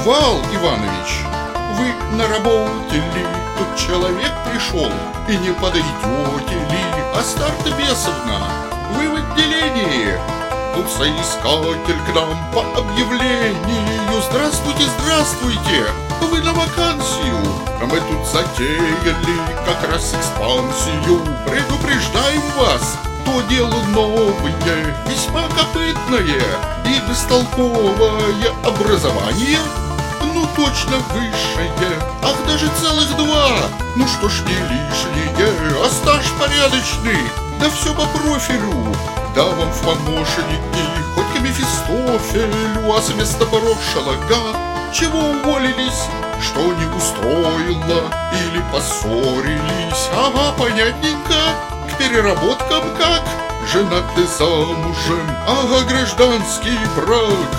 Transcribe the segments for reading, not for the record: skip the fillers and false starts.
Вал Иванович, вы на работе ли? Тут человек пришел, и не подойдете ли? Астарта Бесовна, вы в отделении? Тут соискатель к нам по объявлению. Здравствуйте, здравствуйте, вы на вакансию. А мы тут затеяли как раз экспансию. Предупреждаем вас, то дело новое, весьма копытное и бестолковое образование. Ну точно высшее, ах даже целых два. Ну что ж не лишнее, а стаж порядочный, да все по профилю. Да вам в помощники, хоть к Мефистофелю, а с места порошила га. Чего уволились, что не устроило, или поссорились? Ага, понятненько, к переработкам как? Женаты замужем, ага, гражданский брак.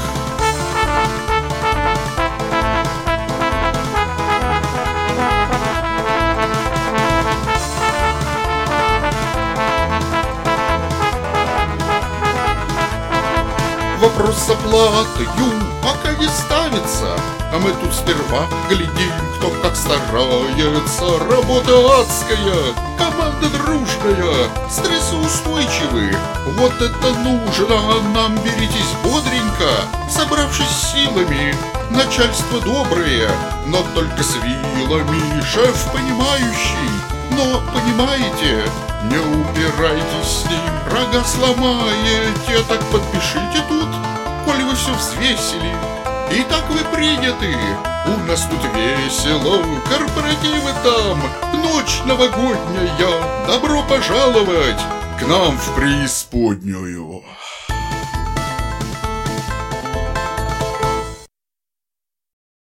Вопрос с оплатою пока не ставится, а мы тут сперва глядим, кто как старается. Работа адская, команда дружная, стрессоустойчивы. Вот это нужно нам, беритесь бодренько, собравшись силами. Начальство доброе, но только с вилами. Шеф понимающий, но понимаете, не упирайтесь с ним, рога сломаете. Так подпишите тут, коли вы все взвесили. И так вы приняты. У нас тут весело, корпоративы там, ночь новогодняя. Добро пожаловать к нам в преисподнюю.